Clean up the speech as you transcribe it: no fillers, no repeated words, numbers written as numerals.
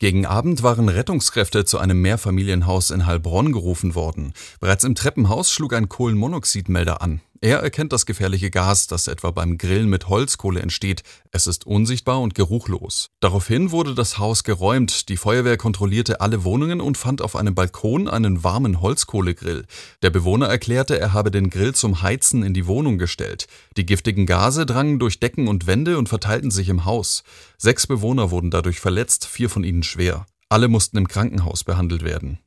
Gegen Abend waren Rettungskräfte zu einem Mehrfamilienhaus in Heilbronn gerufen worden. Bereits im Treppenhaus schlug ein Kohlenmonoxidmelder an. Er erkennt das gefährliche Gas, das etwa beim Grillen mit Holzkohle entsteht. Es ist unsichtbar und geruchlos. Daraufhin wurde das Haus geräumt. Die Feuerwehr kontrollierte alle Wohnungen und fand auf einem Balkon einen warmen Holzkohlegrill. Der Bewohner erklärte, er habe den Grill zum Heizen in die Wohnung gestellt. Die giftigen Gase drangen durch Decken und Wände und verteilten sich im Haus. 6 Bewohner wurden dadurch verletzt, 4 von ihnen schwer. Alle mussten im Krankenhaus behandelt werden.